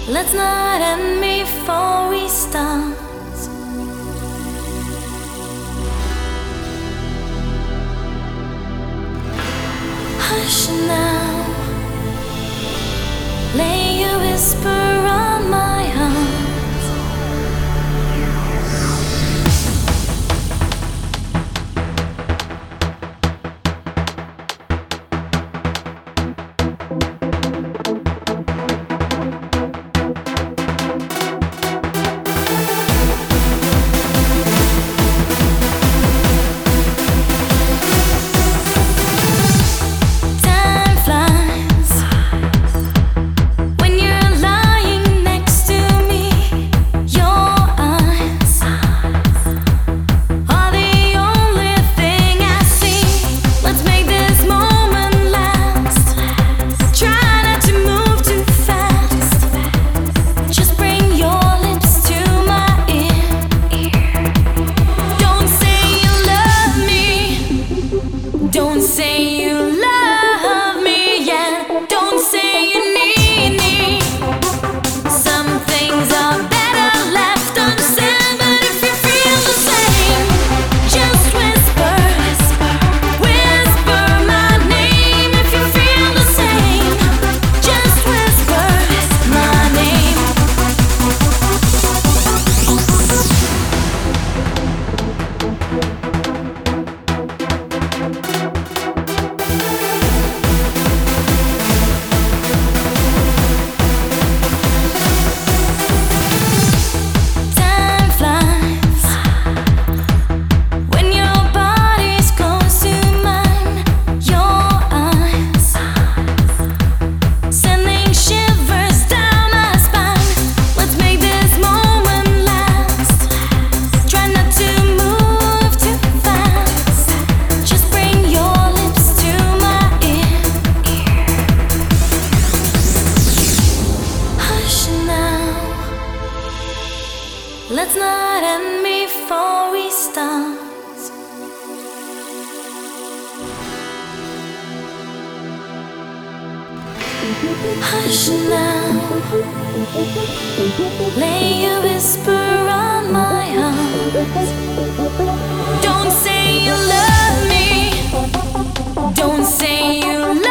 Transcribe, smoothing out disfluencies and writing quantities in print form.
Let's not end before we start. Hush now, lay a whisper on my heart. Don't say you love me yet. Don't say you need me. Some things are better left unsaid. But if you feel the same, just whisper, whisper my name. If you feel the same, just whisper my name. Let's not end before we start. Hush now, lay a whisper on my heart. Don't say you love me. Don't say you love me.